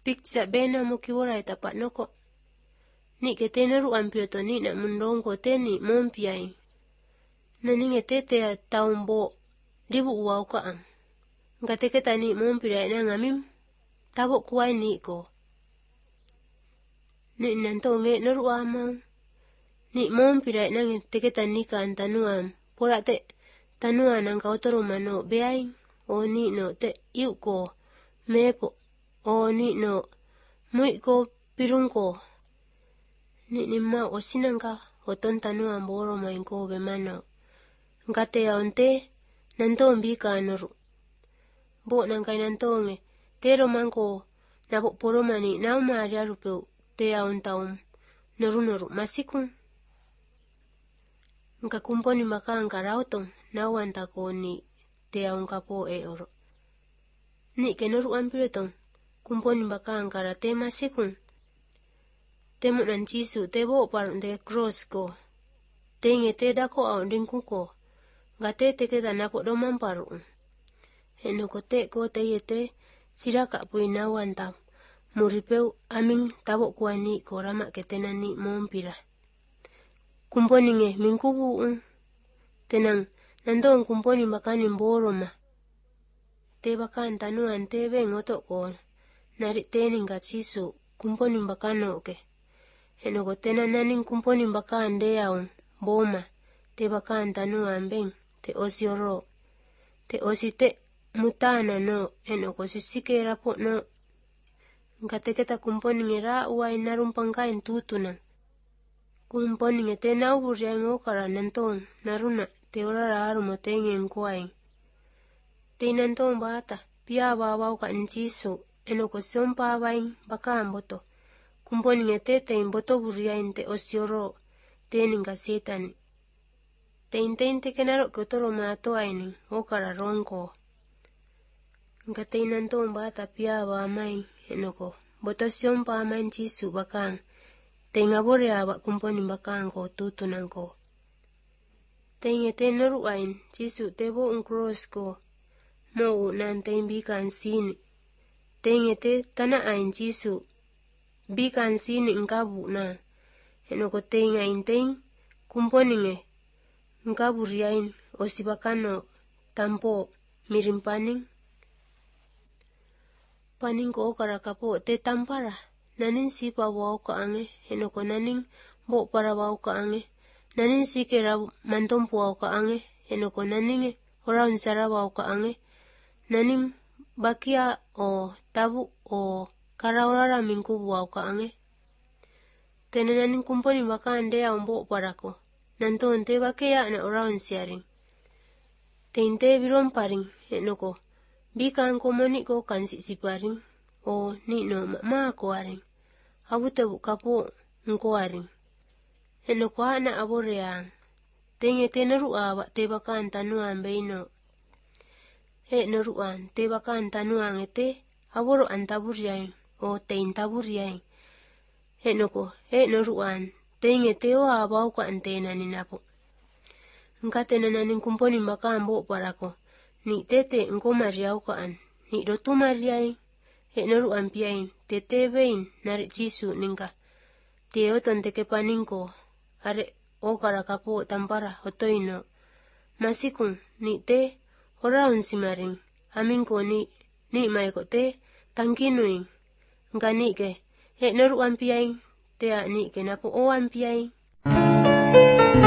Piksa bena mo kiwara tapat noko. Ni ke te naru ampio to ni na mundongo te ni mompiai. Nani nge te te taumbo ribu uwau ka ang. Nga te ke tani mompirai na ngamim. Tabo kuwai ni ko. Ni nanto nge naru amang. Ni mompirai na nge te ke tani ka antanuam. Pura te tanuan ang kautoro mano beai. O ni no te iu ko mepo. O ni no mui ko pirung ko. Ni ma o sinangka o ton tanuan boro main ko bemano. Nga te aonte nanto mbika anoru. Bo nangkai nanto nge te romangko napo poro mani nau maria rupeu te aon taum noru masikung. Nga kumponi maka angka rautong nauan tako ni te aon kapo e oro. Ni ke noru ampiro tong kumponi maka angka rate masikung. Temo nan Jisu te bo parun de cross ko. Te nge te dako aon ringku ko. Nga te ke tanapo domang parun. Heno ko te yete siraka pui nauan tam. Muripeu aming tabo kuani ko rama ketenani mompira. Kumponi nge mingkubu tenang nandong kumponi makani boroma. Te bakan tanuan te beng otok ko. Nari tening ka Jisu kumponi bakano ke. Heno ko tenananing kumponi bakan deaung boma. Te bakan tanuan beng te osioro. Te osite mutana no. Heno ko sisike rapo no. Nga te keta kumponi nge ra uai narumpangkain tutunang. Kumponi nge te naubur yang okara nantong naruna te orara aru mo te ngen kuaing. Te nantong bata pia babau ka njisu eno ko siompa abaing baka amboto. Kumponi nge te tein boto buriain te osioro te ninga setani. Tein te kenaro ke otoro mato aini okara rongko. Nga te nantong bata pia babamaing eno ko boto siompa amain njisu bakang. Te ngabore aba kumponi bakang ko tutunan ko. Te nge te noru ain Jisu te bo cross ko. Mo nan te bikan sini. Te nge te tana ain Jisu. Bikan sini ngkabu na. Heno ko te ngain te kumponi nge. Ngkabu riain o sibakano tampo mirim paning. Paning ko okara kapo te tampara. Nanin sipa wau ka ange. Heno ko naning bo para wau ka ange. Nanin sikera mantompu wau ka ange. Heno ko naning oraun sara wau ka ange. Naning bakia o tabu o karaurara mingkubu wau ka ange. Tena naning kumponi baka andea umbo parako. Nanton te bakia na oraun siaring. Teinte biromparing. Heno ko bikan komoni ko kansi siparing. O ni no maa ko aring. Abute kapo nko aring. Heno ko ana aboreang. Tenge te naruawa te bakan tanuan beino. He naruan te bakan tanuan ete aboro antaburiaing. O tein taburiaing. Heno ko he naruan tenge te o abau ka antena ni napo. Ngate naning kumponi bakan bo parako. Ni tete nko mariau kaan. Ni rotu mariaing. He naruan piaing. Tete bein nari Jisu ningka. Te oton teke paningko. Are okara kapo tampara hotoino. Masikung ni te oraun simaring. Amingko ni maiko te tangkinuing. Nga ni ke he naruan piaing. Te a ni ke napo oan piaing.